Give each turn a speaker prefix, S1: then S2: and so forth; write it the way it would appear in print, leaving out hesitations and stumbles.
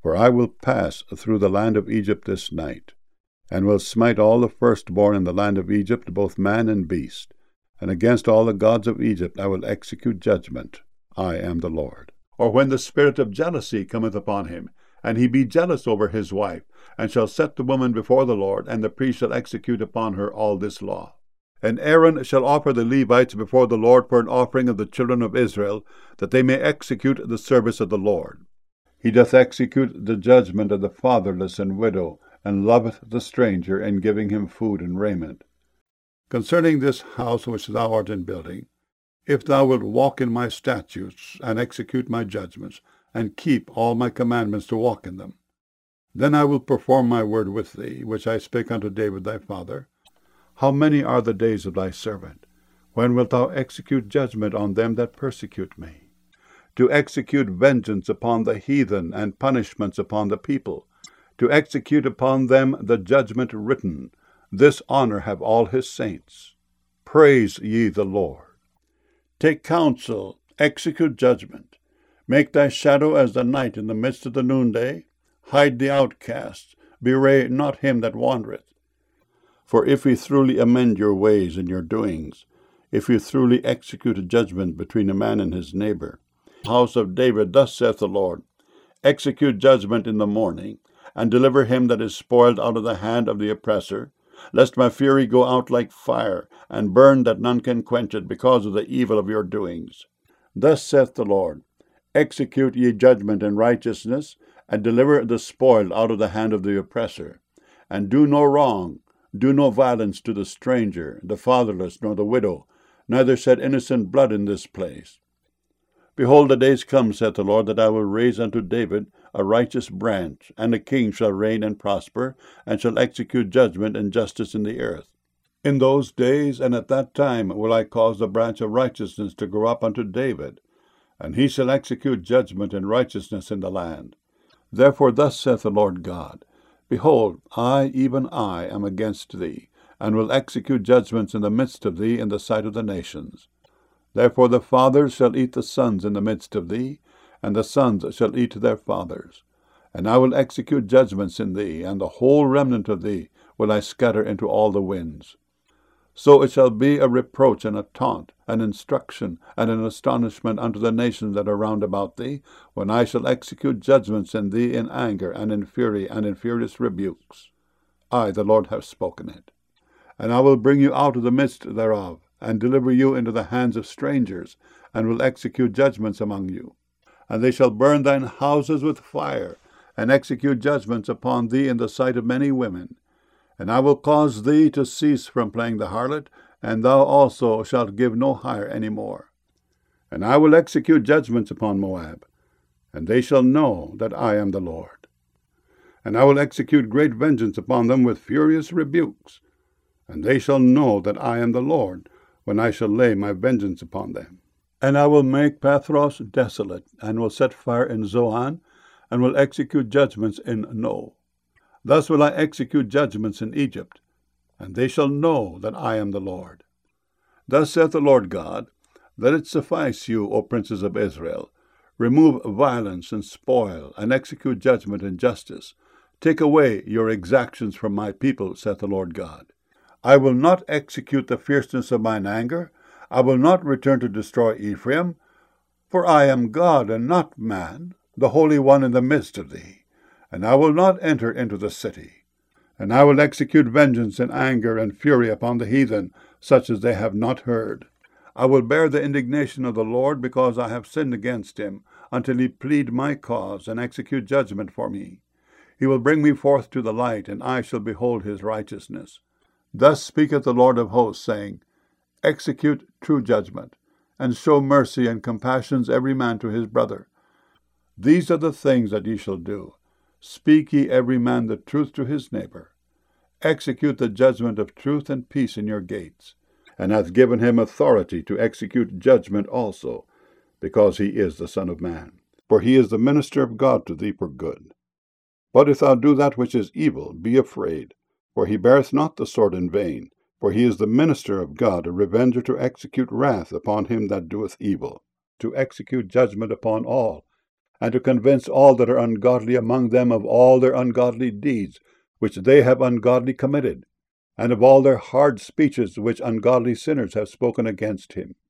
S1: For I will pass through the land of Egypt this night, and will smite all the firstborn in the land of Egypt, both man and beast. And against all the gods of Egypt I will execute judgment. I am the Lord. Or when the spirit of jealousy cometh upon him, and he be jealous over his wife, and shall set the woman before the Lord, and the priest shall execute upon her all this law. And Aaron shall offer the Levites before the Lord for an offering of the children of Israel, that they may execute the service of the Lord. He doth execute the judgment of the fatherless and widow, and loveth the stranger, in giving him food and raiment. Concerning this house which thou art in building, if thou wilt walk in my statutes, and execute my judgments, and keep all my commandments to walk in them, then I will perform my word with thee, which I spake unto David thy father. How many are the days of thy servant? When wilt thou execute judgment on them that persecute me? To execute vengeance upon the heathen, and punishments upon the people, to execute upon them the judgment written. This honor have all his saints. Praise ye the Lord. Take counsel, execute judgment. Make thy shadow as the night in the midst of the noonday. Hide the outcast, bewray not him that wandereth. For if ye truly amend your ways and your doings, if ye truly execute a judgment between a man and his neighbor, house of David, thus saith the Lord, execute judgment in the morning, and deliver him that is spoiled out of the hand of the oppressor, lest my fury go out like fire, and burn that none can quench it, because of the evil of your doings. Thus saith the Lord, execute ye judgment in righteousness, and deliver the spoiled out of the hand of the oppressor. And do no wrong, do no violence to the stranger, the fatherless, nor the widow, neither shed innocent blood in this place. Behold, the days come, saith the Lord, that I will raise unto David a righteous branch, and a king shall reign and prosper, and shall execute judgment and justice in the earth. In those days and at that time will I cause the branch of righteousness to grow up unto David, and he shall execute judgment and righteousness in the land. Therefore thus saith the Lord God, Behold, I, even I, am against thee, and will execute judgments in the midst of thee in the sight of the nations. Therefore the fathers shall eat the sons in the midst of thee, and the sons shall eat their fathers. And I will execute judgments in thee, and the whole remnant of thee will I scatter into all the winds. So it shall be a reproach and a taunt, an instruction and an astonishment unto the nations that are round about thee, when I shall execute judgments in thee in anger and in fury and in furious rebukes. I, the Lord, have spoken it. And I will bring you out of the midst thereof, and deliver you into the hands of strangers, and will execute judgments among you. And they shall burn thine houses with fire, and execute judgments upon thee in the sight of many women. And I will cause thee to cease from playing the harlot, and thou also shalt give no hire any more. And I will execute judgments upon Moab, and they shall know that I am the Lord. And I will execute great vengeance upon them with furious rebukes, and they shall know that I am the Lord, when I shall lay my vengeance upon them. And I will make Pathros desolate, and will set fire in Zoan, and will execute judgments in No. Thus will I execute judgments in Egypt, and they shall know that I am the Lord. Thus saith the Lord God, Let it suffice you, O princes of Israel. Remove violence and spoil, and execute judgment and justice. Take away your exactions from my people, saith the Lord God. I will not execute the fierceness of mine anger. I will not return to destroy Ephraim. For I am God and not man, the Holy One in the midst of thee. And I will not enter into the city. And I will execute vengeance and anger and fury upon the heathen, such as they have not heard. I will bear the indignation of the Lord, because I have sinned against him, until he plead my cause and execute judgment for me. He will bring me forth to the light, and I shall behold his righteousness. Thus speaketh the Lord of hosts, saying, Execute true judgment, and show mercy and compassions every man to his brother. These are the things that ye shall do. Speak ye every man the truth to his neighbor. Execute the judgment of truth and peace in your gates, and hath given him authority to execute judgment also, because he is the Son of Man. For he is the minister of God to thee for good. But if thou do that which is evil, be afraid, for he beareth not the sword in vain, for he is the minister of God, a revenger to execute wrath upon him that doeth evil, to execute judgment upon all, and to convince all that are ungodly among them of all their ungodly deeds, which they have ungodly committed, and of all their hard speeches which ungodly sinners have spoken against him.